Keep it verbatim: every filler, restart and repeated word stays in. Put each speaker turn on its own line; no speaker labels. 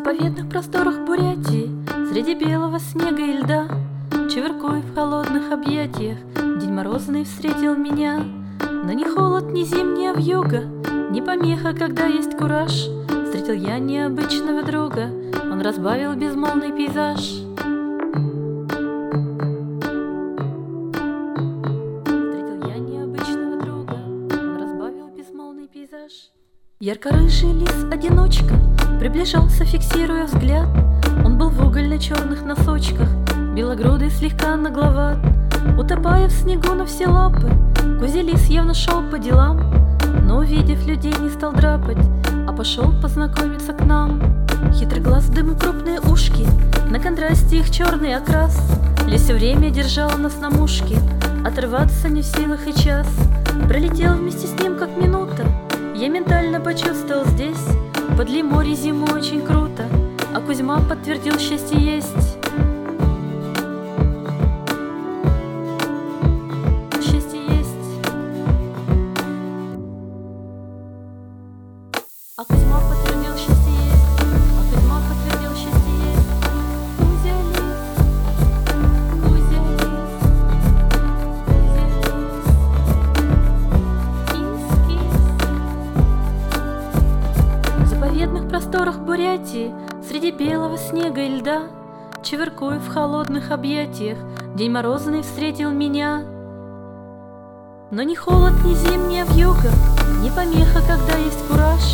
заповедных просторах Бурятии, среди белого снега и льда, чеверкуя в холодных объятиях, день морозный встретил меня. Но ни холод, ни зимняя вьюга, ни помеха, когда есть кураж. Встретил я необычного друга, он разбавил безмолвный пейзаж. Встретил я необычного друга, он разбавил безмолвный пейзаж. Ярко-рыжий лис-одиночка приближался, фиксируя взгляд. Он был в угольно-черных носочках, белогрудый, слегка нагловат. Утопая в снегу на все лапы, Кузелис явно шел по делам, но, увидев людей, не стал драпать, а пошел познакомиться к нам. Хитрый глаз, дым и крупные ушки, на контрасте их черный окрас. Лис все время держал нас на мушке, отрываться не в силах и час. Пролетел вместе с ним как минута, я ментально почувствовал здесь подле моря зиму очень круто, а Кузьма подтвердил, счастье есть. Счастье есть. А Кузьма подтвердил, счастье есть. А Кузьма подтвердил, счастье есть. Кузя лис, Кузя лис, Кузя лис, кис-кис. В заповедных просторах Бурятии, среди белого снега и льда, чеверкуя в холодных объятиях, день морозный встретил меня. Но ни холод, ни зимняя вьюга, ни помеха, когда есть кураж.